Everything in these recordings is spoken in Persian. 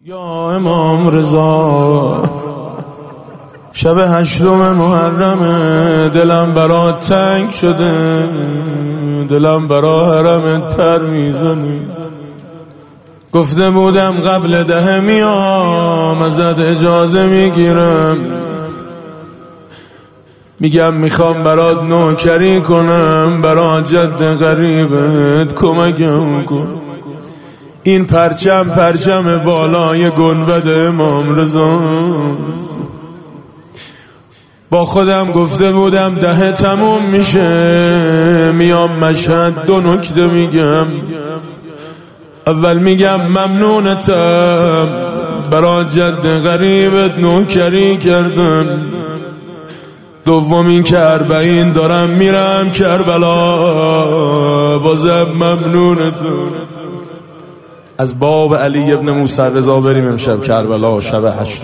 یا امام رضا، شب 8 محرم، دلم برات تنگ شده، دلم برا حرمت پر میزنی. گفته بودم قبل 10 میام ازت اجازه میگیرم، میگم میخوام برات نوکری کنم، برات جد غریبت کمکم کن. این پرچم بالای گنبد امام رضا. با خودم گفته بودم 10 تموم میشه، میام مشهد 2 نکته میگم. اول میگم ممنونتم، برات جد غریبت نوکری کردم. دوم این که 40 دارم میرم کربلا، بازم ممنونتم. از باب علی ابن موسی رضا بریم امشب کربلا، شب 8،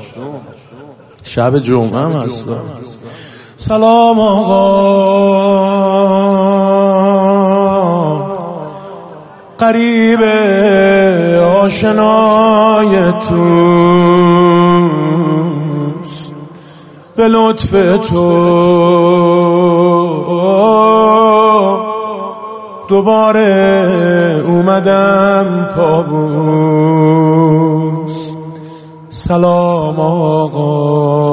شب جمعه هم هست. سلام آقا، قریب آشنای توست، به لطف تو دوباره اومدم پابوس. سلام آقا،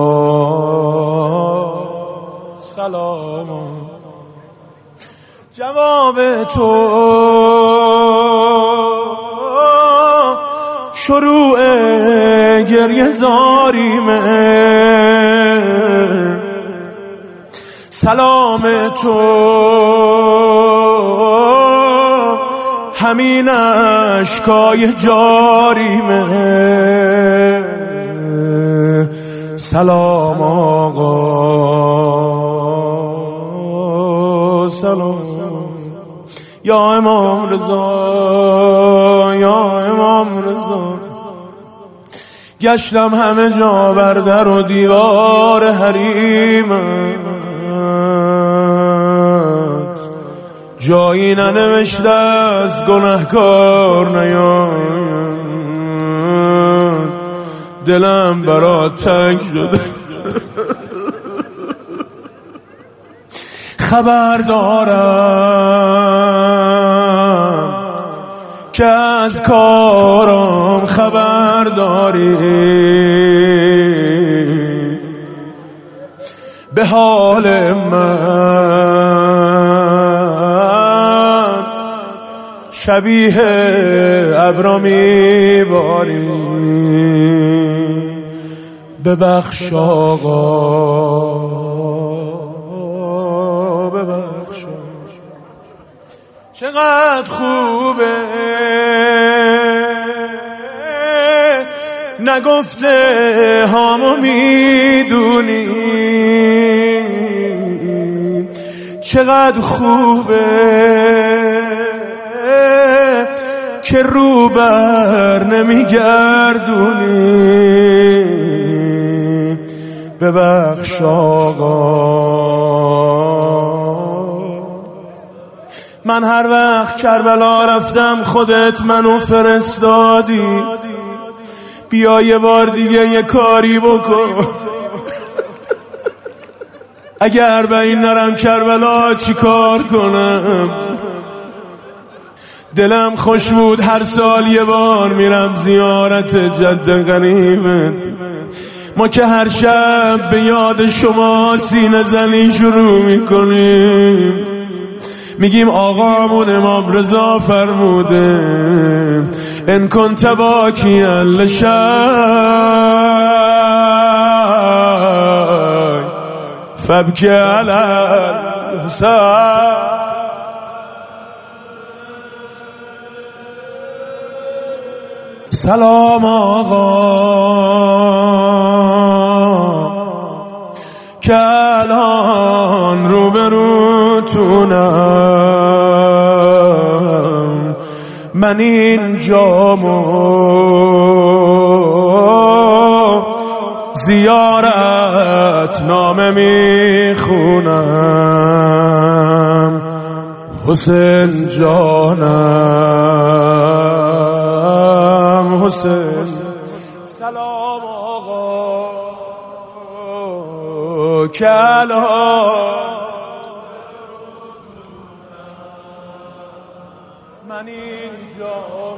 سلام آقا. جواب تو شروع گریه زاریمه، سلام تو همین اشکای جاریمه. سلام آقا، سلام یا امام رضا، یا امام رضا. گشتم همه جا بر در و دیوار حریمت، جایی ننوشته از گناهکار نیاید. دلم برات تنگ شده، خبر دارم که از کارم خبر داری، به حال من شبیه ابرا میباری. ببخش آقا، ببخش. چقدر خوبه نگفته هامو میدونی، چقدر خوبه که رو بر نمیگردونی. ببخش آقا، من هر وقت کربلا رفتم خودت منو فرستادی، بیا یه بار دیگه یه کاری بکن. اگر به این نرم کربلا چی کار کنم؟ دلم خوش بود هر سال یه بار میرم زیارت جد غریبت. ما که هر شب به یاد شما سینه زنی شروع میکنیم، میگیم آقامون امام رضا فرموده ان کنت باکیا لشی فبکی علی الحسین. سلام آقا، که الان روبروتونم، من این جامو زیارت نامه میخونم. حسین جانم حسین، سلام آقا کلا من اینجا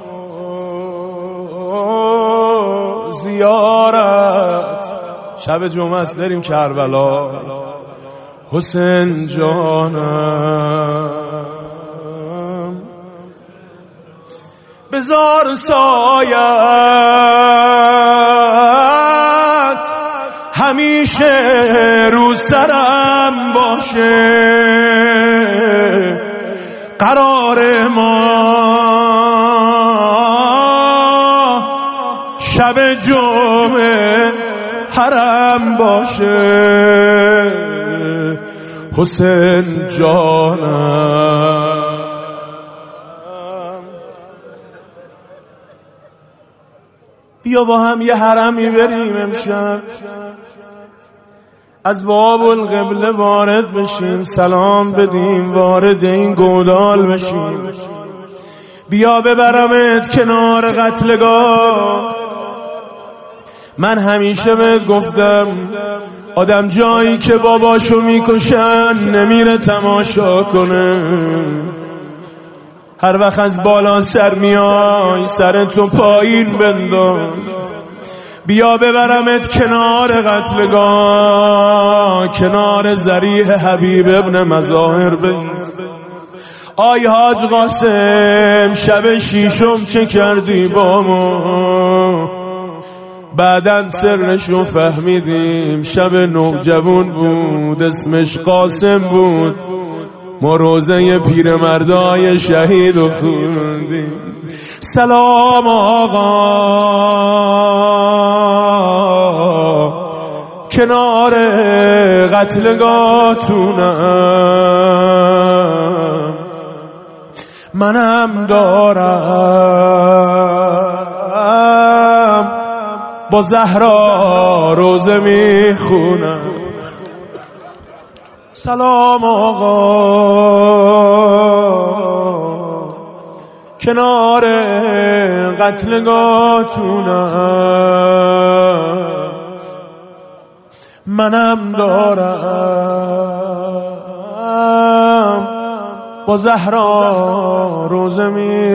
زیارت شب جمعه است بریم کربلا حسین جانم بزار سایت همیشه رو سرم باشه قرار ما شب جمعه حرم باشه حسین جانم بیا با هم یه حرمی بریم امشب از باب القبله وارد بشیم سلام بدیم وارد این گودال بشیم بیا ببرمت کنار قتلگاه من همیشه بهت گفتم آدم جایی که باباشو میکشن نمیره تماشا کنه هر وقت از بالا سر میای سرتو پایین بنداز بیا ببرمت کنار قتلگاه کنار ذریح حبیب ابن مظاهر بیست آی حاج قاسم شب شیشم چه کردی با ما بعدن سرشو فهمیدیم شب نوجوان بود اسمش قاسم بود ما روزه پیرمردای شهید رو خوندیم سلام آقا کنار قتلگاهتونم منم دارم با زهرا روزه میخونم سلام آقا کنار قتلگاهتونم منم دارم با زهرا روزه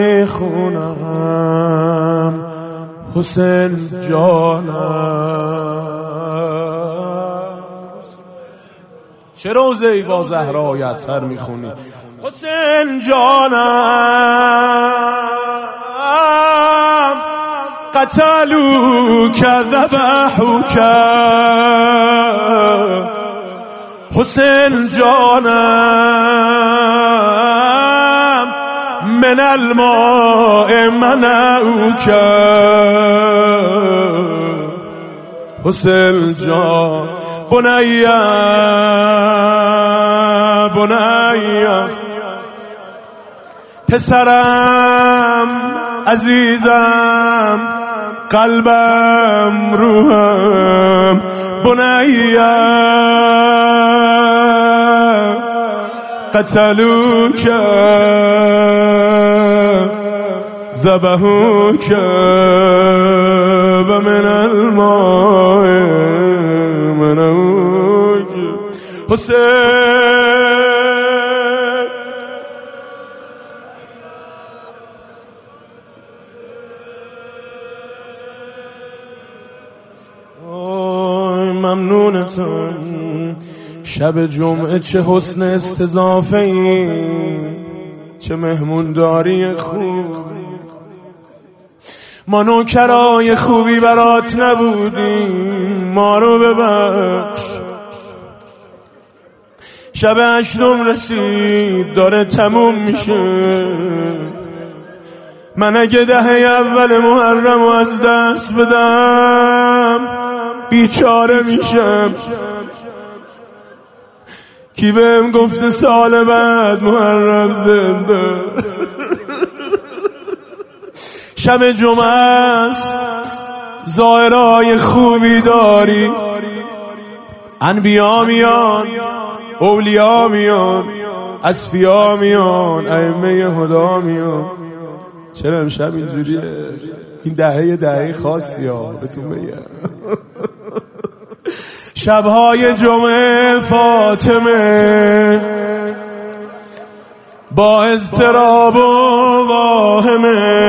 میخونم حسین جانم چه روزه ای با زهرا آیت‌تر میخونی حسین جانم قتلوک ذبحوک حسین جانم من الماء منعوک حسین جان بنیا پسرم عزیزم قلبم روحم بنیا قتلوک ذبحوک و من الماء منعوک حسین ممنونتم شب جمعه چه حسن استضافه‌ای چه مهمونداری خوب ما نوکرای خوبی برات نبودیم ما رو ببخش شب هشتم رسید داره تموم میشه من اگه دهه اول محرم رو از دست بدم بیچاره میشم کی بهم گفته سال بعد محرم زنده شب جمعه است ظاهرهای خوبی داری انبیا میان اولیا میان اصفیا میان ائمه هدا میان چرا امشب اینجوریه این دهه خاصی ها بهتون بگم. شبهای جمعه فاطمه با اضطراب و واهمه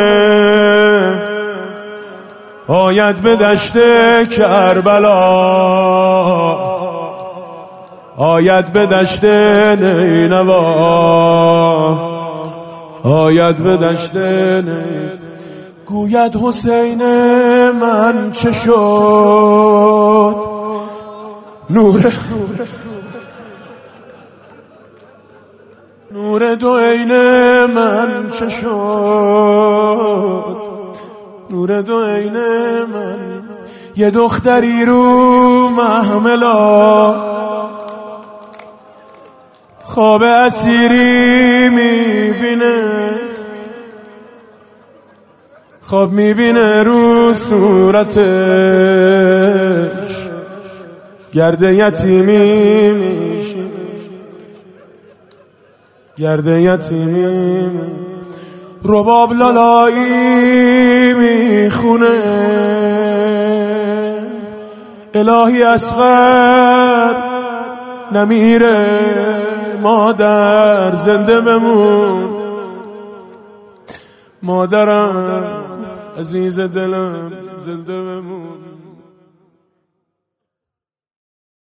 آید به دشت کربلا، آید به دشت نینوا، آید به دشت نینوا. گوید حسین من چه شد، نور دو عین من چه شد، نور دو عین من. یه دختری رو محملا خواب اسیری میبینه، خواب میبینه رو صورتش گرد یتیمی میشه، گرد یتیمی. رباب لالایی میخونه الهی اصغر نمیره، مادر زنده بمون، مادرم عزیز دلم زنده بمون.